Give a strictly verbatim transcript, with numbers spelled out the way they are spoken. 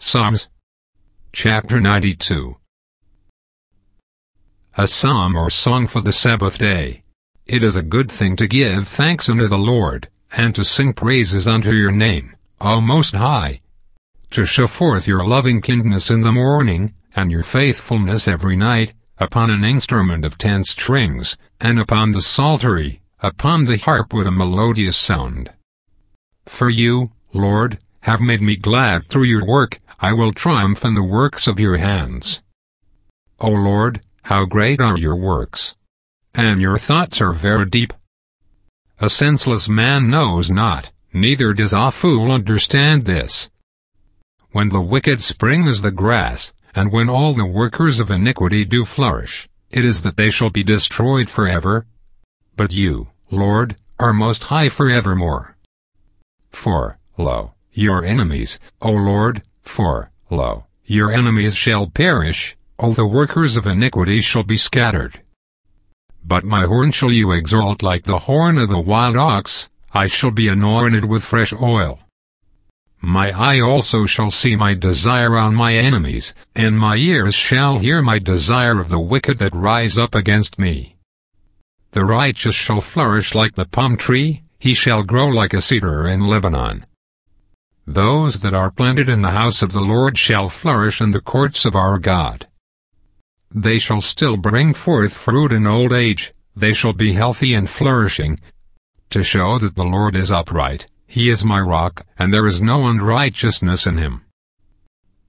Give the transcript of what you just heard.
Psalms chapter ninety-two. A psalm or song for the Sabbath day. It is a good thing to give thanks unto the Lord, and to sing praises unto your name, O Most High. To show forth your loving kindness in the morning, and your faithfulness every night, upon an instrument of ten strings, and upon the psaltery, upon the harp with a melodious sound. For you, Lord, have made me glad through your work. I will triumph in the works of your hands. O Lord, how great are your works! And your thoughts are very deep. A senseless man knows not, neither does a fool understand this. When the wicked spring as the grass, and when all the workers of iniquity do flourish, it is that they shall be destroyed forever. But you, Lord, are most high forevermore. For, lo, your enemies, O Lord, for, lo, your enemies shall perish, all the workers of iniquity shall be scattered. But my horn shall you exalt like the horn of a wild ox, I shall be anointed with fresh oil. My eye also shall see my desire on my enemies, and my ears shall hear my desire of the wicked that rise up against me. The righteous shall flourish like the palm tree, he shall grow like a cedar in Lebanon. Those that are planted in the house of the Lord shall flourish in the courts of our God. They shall still bring forth fruit in old age, they shall be healthy and flourishing. To show that the Lord is upright, he is my rock, and there is no unrighteousness in him.